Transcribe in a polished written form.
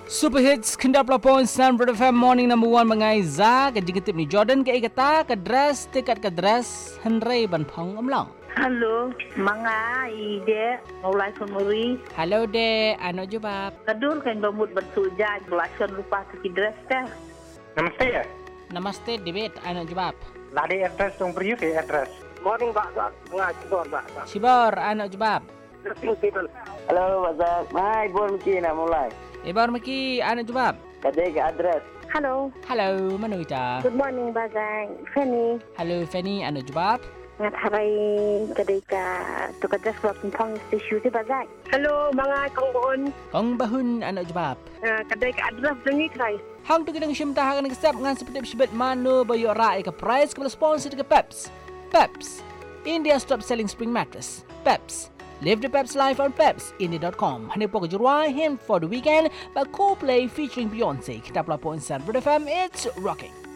Super Hits Kendap Lapon Stanford FM Morning number 1 Mengai Za Kejing ni Jordan ke ikata Kedras Tekat kedras Henry Ban Pang Amlang. Halo, mga ide mulai semuri. Halo de, ano jubab? Kadur kan bamut bersuja belasan lupa kidres teh. Namaste ya. Namaste David, ano jubab? Ladi address tong priyo ke address. Morning Pak Zak, Sibor Pak. Sibor, ano jubab? Halo Pak Zak, mai bon mungkin nak mulai. Ibar Maki, ano jubab? Kadai ke address. Hello. Hello, mano ita? Good morning, Bazang. Fanny. Hello, Fanny, ano jubab? Ngat haray kadai ka to kadras klop pong issue si Bazang. Hello, mga kangboon. Kong bahun, ano jubab? Kadai ka address dengi kray. Hang tu kedang syim tahakan ng step ngan seperti sibet mano bayo rai ke price ke sponsor ke Peps. Peps, India's top selling spring mattress. Peps. Live the Peps life on pepsindia.com. Hani po kajurwai him for the weekend by Coldplay featuring Beyonce. Kita pelapon Stanford FM, it's rocking.